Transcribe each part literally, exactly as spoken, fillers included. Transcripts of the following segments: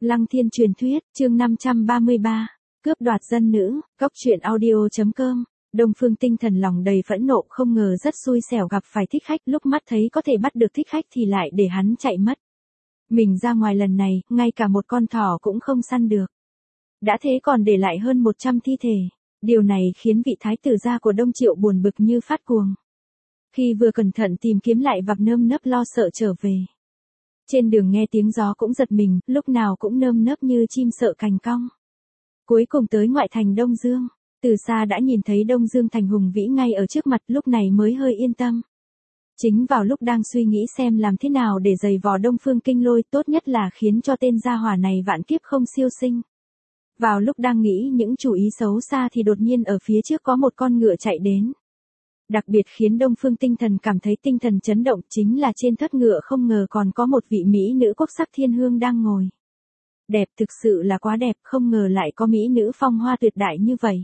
Lăng Thiên truyền thuyết, chương năm trăm ba mươi ba, cướp đoạt dân nữ, góc truyện audio chấm com. Đông Phương Tinh Thần lòng đầy phẫn nộ, không ngờ rất xui xẻo gặp phải thích khách, lúc mắt thấy có thể bắt được thích khách thì lại để hắn chạy mất. Mình ra ngoài lần này, ngay cả một con thỏ cũng không săn được. Đã thế còn để lại hơn một trăm thi thể. Điều này khiến vị thái tử gia của Đông Triệu buồn bực như phát cuồng. Khi vừa cẩn thận tìm kiếm lại vập nơm nớp lo sợ trở về. Trên đường nghe tiếng gió cũng giật mình, lúc nào cũng nơm nớp như chim sợ cành cong. Cuối cùng tới ngoại thành Đông Dương, từ xa đã nhìn thấy Đông Dương thành hùng vĩ ngay ở trước mặt, lúc này mới hơi yên tâm. Chính vào lúc đang suy nghĩ xem làm thế nào để giày vò Đông Phương Kinh Lôi, tốt nhất là khiến cho tên gia hỏa này vạn kiếp không siêu sinh. Vào lúc đang nghĩ những chủ ý xấu xa thì đột nhiên ở phía trước có một con ngựa chạy đến. Đặc biệt khiến Đông Phương Tinh Thần cảm thấy tinh thần chấn động chính là trên thất ngựa không ngờ còn có một vị mỹ nữ quốc sắc thiên hương đang ngồi. Đẹp, thực sự là quá đẹp, không ngờ lại có mỹ nữ phong hoa tuyệt đại như vậy.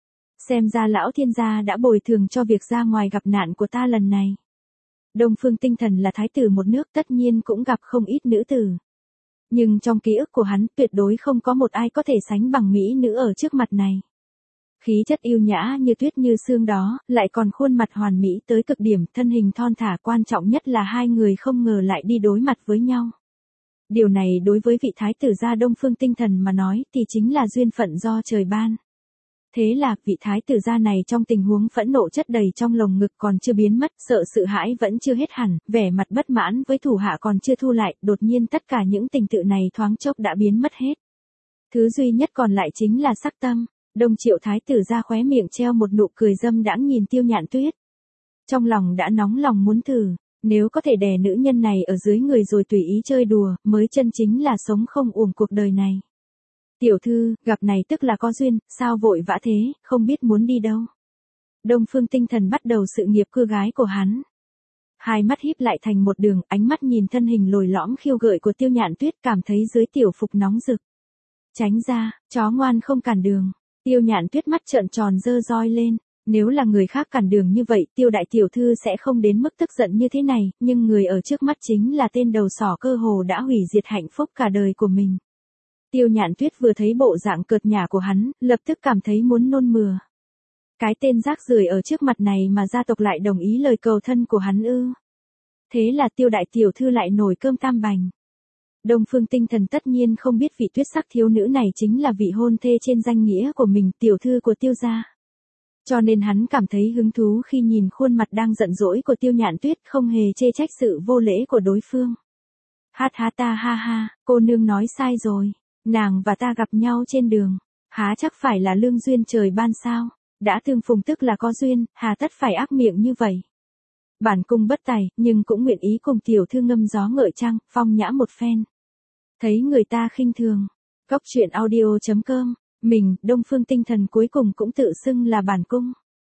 Xem ra lão thiên gia đã bồi thường cho việc ra ngoài gặp nạn của ta lần này. Đông Phương Tinh Thần là thái tử một nước, tất nhiên cũng gặp không ít nữ tử. Nhưng trong ký ức của hắn tuyệt đối không có một ai có thể sánh bằng mỹ nữ ở trước mặt này. Khí chất yêu nhã như tuyết như sương đó, lại còn khuôn mặt hoàn mỹ tới cực điểm, thân hình thon thả, quan trọng nhất là hai người không ngờ lại đi đối mặt với nhau. Điều này đối với vị thái tử gia Đông Phương Tinh Thần mà nói thì chính là duyên phận do trời ban. Thế là vị thái tử gia này trong tình huống phẫn nộ chất đầy trong lồng ngực còn chưa biến mất, sợ sự hãi vẫn chưa hết hẳn, vẻ mặt bất mãn với thủ hạ còn chưa thu lại, đột nhiên tất cả những tình tự này thoáng chốc đã biến mất hết. Thứ duy nhất còn lại chính là sắc tâm. Đông Triệu thái tử gia khóe miệng treo một nụ cười dâm đãng nhìn Tiêu Nhạn Tuyết. Trong lòng đã nóng lòng muốn thử, nếu có thể đè nữ nhân này ở dưới người rồi tùy ý chơi đùa, mới chân chính là sống không uổng cuộc đời này. Tiểu thư, gặp này tức là có duyên, sao vội vã thế, không biết muốn đi đâu. Đông Phương Tinh Thần bắt đầu sự nghiệp cưa gái của hắn. Hai mắt híp lại thành một đường, ánh mắt nhìn thân hình lồi lõm khiêu gợi của Tiêu Nhạn Tuyết, cảm thấy dưới tiểu phục nóng rực. Tránh ra, chó ngoan không cản đường. Tiêu Nhạn Tuyết mắt trợn tròn dơ roi lên, nếu là người khác cản đường như vậy, Tiêu đại tiểu thư sẽ không đến mức tức giận như thế này, nhưng người ở trước mắt chính là tên đầu sỏ cơ hồ đã hủy diệt hạnh phúc cả đời của mình. Tiêu Nhạn Tuyết vừa thấy bộ dạng cợt nhả của hắn, lập tức cảm thấy muốn nôn mửa. Cái tên rác rưởi ở trước mặt này mà gia tộc lại đồng ý lời cầu thân của hắn ư? Thế là Tiêu đại tiểu thư lại nổi cơm tam bành. Đông Phương Tinh Thần tất nhiên không biết vị tuyết sắc thiếu nữ này chính là vị hôn thê trên danh nghĩa của mình, tiểu thư của Tiêu gia. Cho nên hắn cảm thấy hứng thú khi nhìn khuôn mặt đang giận dỗi của Tiêu Nhạn Tuyết, không hề chê trách sự vô lễ của đối phương. Hát há ta ha ha, cô nương nói sai rồi, nàng và ta gặp nhau trên đường, há chắc phải là lương duyên trời ban sao, đã tương phùng tức là có duyên, hà tất phải ác miệng như vậy. Bản cung bất tài, nhưng cũng nguyện ý cùng tiểu thư ngâm gió ngợi trăng, phong nhã một phen. Thấy người ta khinh thường. Góc truyện audio chấm com, mình, Đông Phương Tinh Thần cuối cùng cũng tự xưng là bản cung.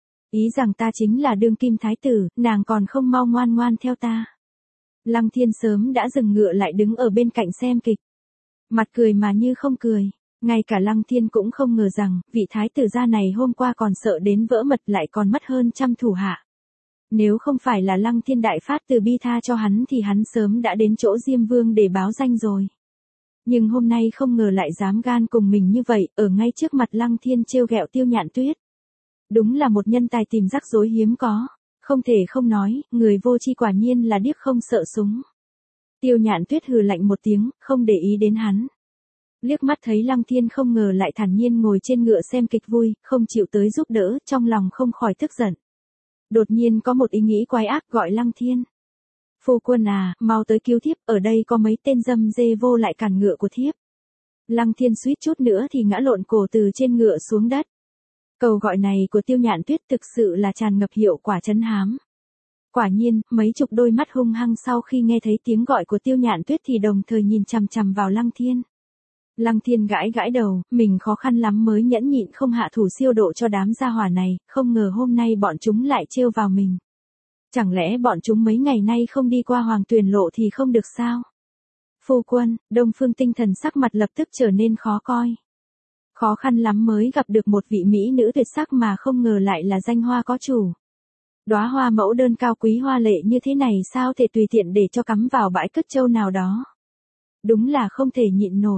Ý rằng ta chính là đương kim thái tử, nàng còn không mau ngoan ngoan theo ta. Lăng Thiên sớm đã dừng ngựa lại đứng ở bên cạnh xem kịch. Mặt cười mà như không cười. Ngay cả Lăng Thiên cũng không ngờ rằng, vị thái tử gia này hôm qua còn sợ đến vỡ mật lại còn mất hơn trăm thủ hạ. Nếu không phải là Lăng Thiên đại phát từ bi tha cho hắn thì hắn sớm đã đến chỗ Diêm Vương để báo danh rồi. Nhưng hôm nay không ngờ lại dám gan cùng mình như vậy, ở ngay trước mặt Lăng Thiên trêu ghẹo Tiêu Nhạn Tuyết. Đúng là một nhân tài tìm rắc rối hiếm có, không thể không nói, người vô tri quả nhiên là điếc không sợ súng. Tiêu Nhạn Tuyết hừ lạnh một tiếng, không để ý đến hắn. Liếc mắt thấy Lăng Thiên không ngờ lại thản nhiên ngồi trên ngựa xem kịch vui, không chịu tới giúp đỡ, trong lòng không khỏi tức giận. Đột nhiên có một ý nghĩ quái ác gọi Lăng Thiên. Phu quân à, mau tới cứu thiếp, ở đây có mấy tên dâm dê vô lại cản ngựa của thiếp. Lăng Thiên suýt chút nữa thì ngã lộn cổ từ trên ngựa xuống đất. Câu gọi này của Tiêu Nhạn Tuyết thực sự là tràn ngập hiệu quả trấn hám. Quả nhiên, mấy chục đôi mắt hung hăng sau khi nghe thấy tiếng gọi của Tiêu Nhạn Tuyết thì đồng thời nhìn chằm chằm vào Lăng Thiên. Lăng Thiên gãi gãi đầu, mình khó khăn lắm mới nhẫn nhịn không hạ thủ siêu độ cho đám gia hỏa này, không ngờ hôm nay bọn chúng lại trêu vào mình. Chẳng lẽ bọn chúng mấy ngày nay không đi qua Hoàng Tuyền Lộ thì không được sao? Phu quân, Đông Phương Tinh Thần sắc mặt lập tức trở nên khó coi. Khó khăn lắm mới gặp được một vị mỹ nữ tuyệt sắc mà không ngờ lại là danh hoa có chủ. Đóa hoa mẫu đơn cao quý hoa lệ như thế này sao thể tùy tiện để cho cắm vào bãi cất trâu nào đó. Đúng là không thể nhịn nổi.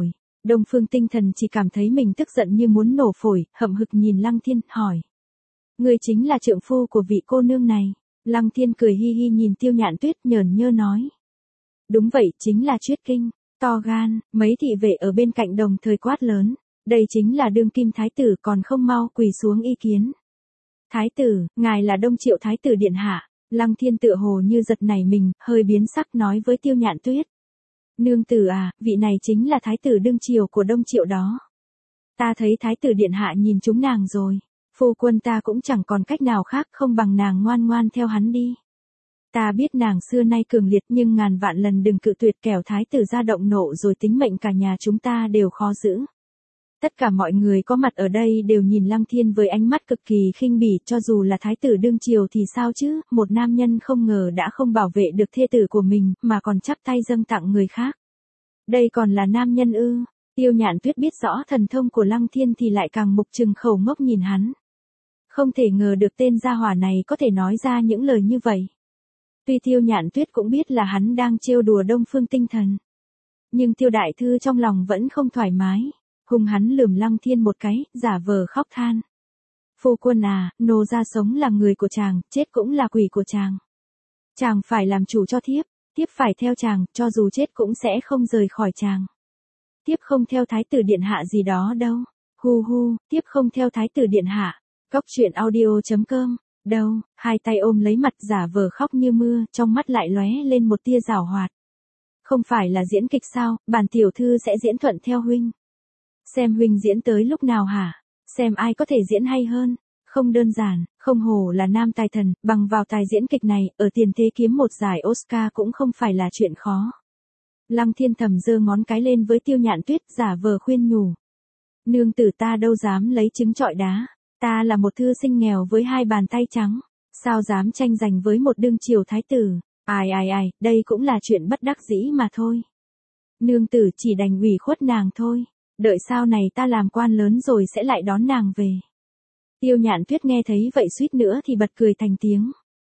Đông Phương Tinh Thần chỉ cảm thấy mình tức giận như muốn nổ phổi, hậm hực nhìn Lăng Thiên, hỏi. Ngươi chính là trượng phu của vị cô nương này. Lăng Thiên cười hi hi nhìn Tiêu Nhạn Tuyết, nhởn nhơ nói. Đúng vậy, chính là Chuyết Kinh. To gan, mấy thị vệ ở bên cạnh đồng thời quát lớn. Đây chính là đương kim thái tử, còn không mau quỳ xuống ý kiến. Thái tử, ngài là Đông Triệu thái tử điện hạ. Lăng Thiên tựa hồ như giật nảy mình, hơi biến sắc nói với Tiêu Nhạn Tuyết. Nương tử à, vị này chính là thái tử đương triều của Đông Triệu đó. Ta thấy thái tử điện hạ nhìn chúng nàng rồi. Phu quân ta cũng chẳng còn cách nào khác không bằng nàng ngoan ngoan theo hắn đi. Ta biết nàng xưa nay cường liệt nhưng ngàn vạn lần đừng cự tuyệt, kẻo thái tử ra động nộ rồi tính mệnh cả nhà chúng ta đều khó giữ. Tất cả mọi người có mặt ở đây đều nhìn Lăng Thiên với ánh mắt cực kỳ khinh bỉ, cho dù là thái tử đương triều thì sao chứ, một nam nhân không ngờ đã không bảo vệ được thê tử của mình, mà còn chắp tay dâng tặng người khác. Đây còn là nam nhân ư? Tiêu Nhạn Tuyết biết rõ thần thông của Lăng Thiên thì lại càng mục trừng khẩu ngốc nhìn hắn. Không thể ngờ được tên gia hỏa này có thể nói ra những lời như vậy. Tuy Tiêu Nhạn Tuyết cũng biết là hắn đang trêu đùa Đông Phương Tinh Thần. Nhưng Tiêu đại thư trong lòng vẫn không thoải mái. Hung hắn lườm Lăng Thiên một cái, giả vờ khóc than. Phu quân à, nô gia sống là người của chàng, chết cũng là quỷ của chàng. Chàng phải làm chủ cho thiếp, thiếp phải theo chàng, cho dù chết cũng sẽ không rời khỏi chàng. Thiếp không theo thái tử điện hạ gì đó đâu. Hu hu, thiếp không theo thái tử điện hạ. Cóc truyện audio chấm com. Đâu, hai tay ôm lấy mặt giả vờ khóc như mưa, trong mắt lại lóe lên một tia giảo hoạt. Không phải là diễn kịch sao, bản tiểu thư sẽ diễn thuận theo huynh. Xem huynh diễn tới lúc nào hả? Xem ai có thể diễn hay hơn. Không đơn giản, không hổ là nam tài thần, bằng vào tài diễn kịch này, ở tiền thế kiếm một giải Oscar cũng không phải là chuyện khó. Lăng Thiên thầm giơ ngón cái lên với Tiêu Nhạn Tuyết, giả vờ khuyên nhủ. Nương tử ta đâu dám lấy trứng trọi đá. Ta là một thư sinh nghèo với hai bàn tay trắng. Sao dám tranh giành với một đương triều thái tử. Ai ai ai, đây cũng là chuyện bất đắc dĩ mà thôi. Nương tử chỉ đành ủy khuất nàng thôi. Đợi sau này ta làm quan lớn rồi sẽ lại đón nàng về. Tiêu Nhạn Tuyết nghe thấy vậy suýt nữa thì bật cười thành tiếng.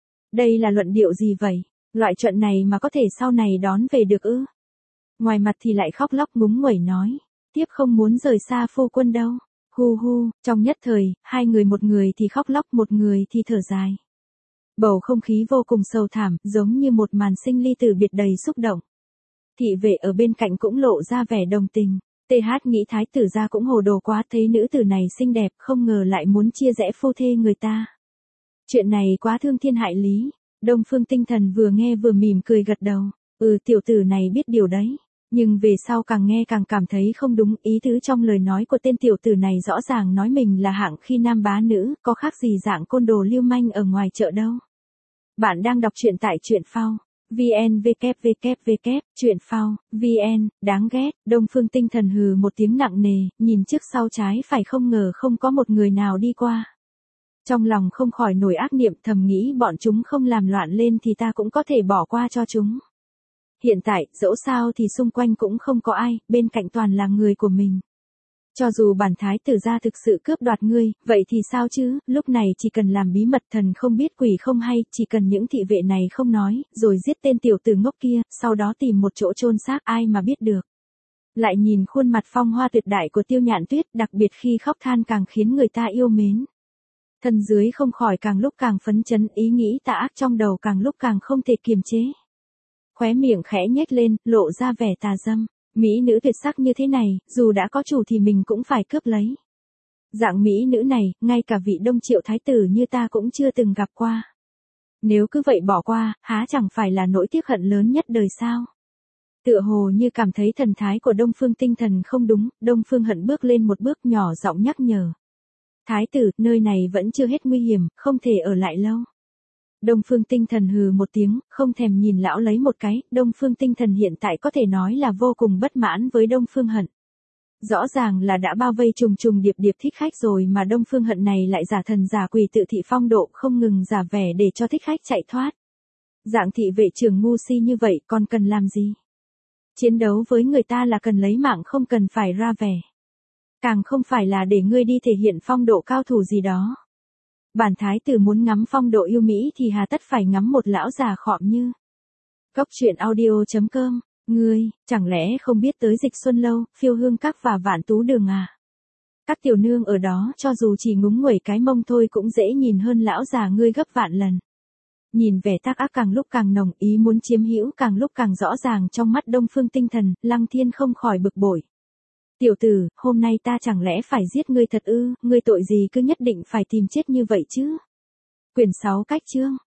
Đây là luận điệu gì vậy? Loại chuyện này mà có thể sau này đón về được ư? Ngoài mặt thì lại khóc lóc ngúng nguẩy nói. Tiếp không muốn rời xa phu quân đâu. Hu hu, trong nhất thời, hai người một người thì khóc lóc, một người thì thở dài. Bầu không khí vô cùng sầu thảm, giống như một màn sinh ly tử biệt đầy xúc động. Thị vệ ở bên cạnh cũng lộ ra vẻ đồng tình. tê hát nghĩ thái tử gia cũng hồ đồ quá, thấy nữ tử này xinh đẹp, không ngờ lại muốn chia rẽ phu thê người ta. Chuyện này quá thương thiên hại lý. Đông Phương Tinh Thần vừa nghe vừa mỉm cười gật đầu. Ừ, tiểu tử này biết điều đấy. Nhưng về sau càng nghe càng cảm thấy không đúng, ý tứ trong lời nói của tên tiểu tử này rõ ràng nói mình là hạng khi nam bá nữ, có khác gì dạng côn đồ lưu manh ở ngoài chợ đâu. Bạn đang đọc truyện tại truyện phao. vn www truyện phao vn. Đáng ghét. Đông Phương Tinh Thần hừ một tiếng nặng nề, nhìn trước sau trái phải không ngờ không có một người nào đi qua. Trong lòng không khỏi nổi ác niệm, thầm nghĩ bọn chúng không làm loạn lên thì ta cũng có thể bỏ qua cho chúng. Hiện tại, dẫu sao thì xung quanh cũng không có ai, bên cạnh toàn là người của mình. Cho dù bản thái tử gia thực sự cướp đoạt ngươi, vậy thì sao chứ, lúc này chỉ cần làm bí mật thần không biết quỷ không hay, chỉ cần những thị vệ này không nói, rồi giết tên tiểu tử ngốc kia, sau đó tìm một chỗ chôn xác, ai mà biết được. Lại nhìn khuôn mặt phong hoa tuyệt đại của Tiêu Nhạn Tuyết, đặc biệt khi khóc than càng khiến người ta yêu mến. Thân dưới không khỏi càng lúc càng phấn chấn, ý nghĩ tà ác trong đầu càng lúc càng không thể kiềm chế. Khóe miệng khẽ nhếch lên, lộ ra vẻ tà dâm. Mỹ nữ tuyệt sắc như thế này, dù đã có chủ thì mình cũng phải cướp lấy. Dạng mỹ nữ này, ngay cả vị Đông Triệu thái tử như ta cũng chưa từng gặp qua. Nếu cứ vậy bỏ qua, há chẳng phải là nỗi tiếc hận lớn nhất đời sao? Tựa hồ như cảm thấy thần thái của Đông Phương Tinh Thần không đúng, Đông Phương Hận bước lên một bước nhỏ giọng nhắc nhở. Thái tử, nơi này vẫn chưa hết nguy hiểm, không thể ở lại lâu. Đông Phương Tinh Thần hừ một tiếng, không thèm nhìn lão lấy một cái, Đông Phương Tinh Thần hiện tại có thể nói là vô cùng bất mãn với Đông Phương Hận. Rõ ràng là đã bao vây trùng trùng điệp điệp thích khách rồi mà Đông Phương Hận này lại giả thần giả quỷ tự thị phong độ, không ngừng giả vẻ để cho thích khách chạy thoát. Dạng thị vệ trưởng ngu si như vậy còn cần làm gì? Chiến đấu với người ta là cần lấy mạng, không cần phải ra vẻ. Càng không phải là để ngươi đi thể hiện phong độ cao thủ gì đó. Bản thái tử muốn ngắm phong độ yêu Mỹ thì hà tất phải ngắm một lão già khọm như. Cóc truyện audio chấm com Ngươi, chẳng lẽ không biết tới Dịch Xuân Lâu, Phiêu Hương Các và Vạn Tú Đường à? Các tiểu nương ở đó cho dù chỉ ngúng nguẩy cái mông thôi cũng dễ nhìn hơn lão già ngươi gấp vạn lần. Nhìn vẻ tác ác càng lúc càng nồng, ý muốn chiếm hữu càng lúc càng rõ ràng trong mắt Đông Phương Tinh Thần, Lăng Thiên không khỏi bực bội. Tiểu tử, hôm nay ta chẳng lẽ phải giết ngươi thật ư, ngươi tội gì cứ nhất định phải tìm chết như vậy chứ? Quyển sáu Cách chương